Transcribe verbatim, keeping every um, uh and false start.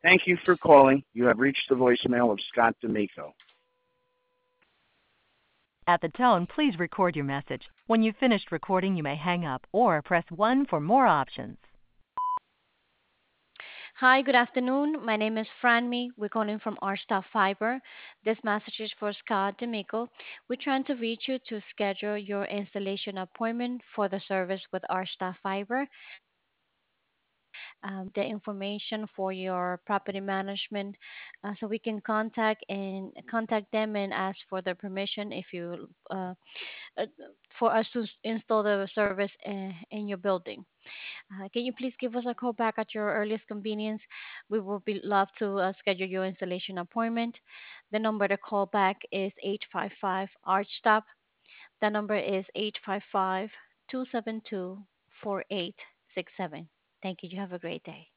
Thank you for calling. You have reached the voicemail of Scott D'Amico. At the tone, please record your message. When you've finished recording, you may hang up or press one for more options. Hi, good afternoon. My name is Franmi. We're calling from our staff fiber. This message is for Scott D'Amico. We're trying to reach you to schedule your installation appointment for the service with our staff fiber. Um, the information for your property management, uh, so we can contact and contact them and ask for the permission if you uh, uh, for us to s- install the service uh, in your building. Uh, can you please give us a call back at your earliest convenience? We would be love to uh, schedule your installation appointment. The number to call back is eight five five ArchStop. The number is eight five five, two seven two, four eight six seven. Thank you. You have a great day.